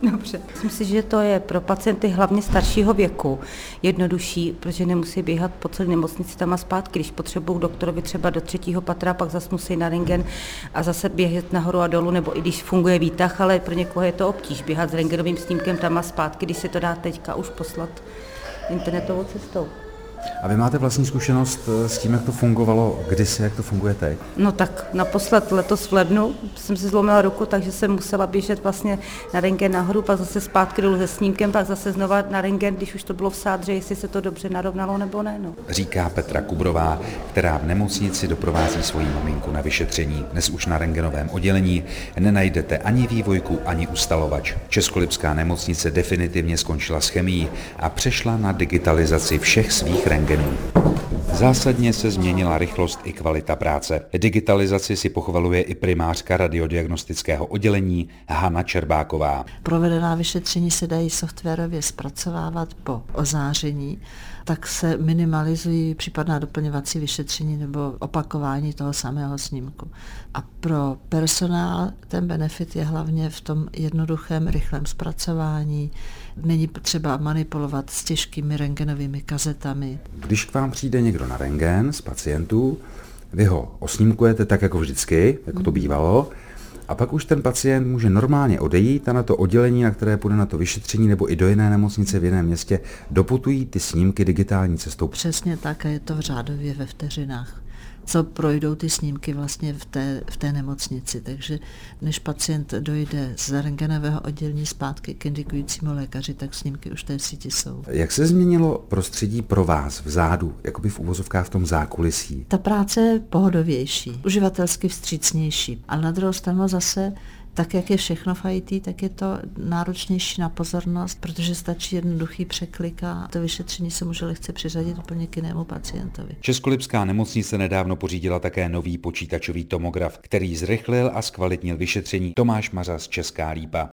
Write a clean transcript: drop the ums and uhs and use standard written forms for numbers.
Dobře. Myslím si, že to je pro pacienty hlavně staršího věku jednodušší, protože nemusí běhat po celé nemocnici tam a zpátky. Když potřebují doktorovi třeba do 3. patra, pak zase musí na rentgen a zase běhat nahoru a dolů, nebo i když funguje výtah, ale pro někoho je to obtíž běhat s rentgenovým snímkem tam a zpátky, když se to dá teďka už poslat internetovou cestou. A vy máte vlastní zkušenost s tím, jak to fungovalo kdysi, jak to funguje teď? No tak naposled letos v lednu jsem si zlomila ruku, takže jsem musela běžet vlastně na rentgen nahoru, pak zase zpátky dolů se snímkem, pak zase znova na rentgen, když už to bylo v sádře, jestli se to dobře narovnalo nebo ne. No. Říká Petra Kubrová, která v nemocnici doprovází svoji maminku na vyšetření. Dnes už na rentgenovém oddělení nenajdete ani vývojku, ani ustalovač. Českolipská nemocnice definitivně skončila s chemií a přešla na digitalizaci všech svých rentgenů. Zásadně se změnila rychlost i kvalita práce. Digitalizaci si pochvaluje i primářka radiodiagnostického oddělení Hana Čerbáková. Provedená vyšetření se dají softwarově zpracovávat po ozáření, tak se minimalizují případná doplňovací vyšetření nebo opakování toho samého snímku. A pro personál ten benefit je hlavně v tom jednoduchém, rychlém zpracování. Není potřeba manipulovat s těžkými rentgenovými kazetami. Když k vám přijde někdo na rentgen z pacientů, vy ho osnímkujete tak jako vždycky, jako to bývalo, a pak už ten pacient může normálně odejít a na to oddělení, na které půjde na to vyšetření, nebo i do jiné nemocnice v jiném městě, doputují ty snímky digitální cestou. Přesně tak a je to v řádově ve vteřinách, co projdou ty snímky vlastně v té nemocnici. Takže než pacient dojde z rentgenového oddělení zpátky k indikujícímu lékaři, tak snímky už té síti jsou. Jak se změnilo prostředí pro vás vzadu, jakoby v uvozovkách v tom zákulisí? Ta práce je pohodovější, uživatelsky vstřícnější, ale na druhou stranu zase tak, jak je všechno v IT, tak je to náročnější na pozornost, protože stačí jednoduchý překlik a to vyšetření se může lehce přiřadit úplně k jinému pacientovi. Českolipská nemocnice nedávno pořídila také nový počítačový tomograf, který zrychlil a zkvalitnil vyšetření. Tomáš Mařas, Česká Lípa.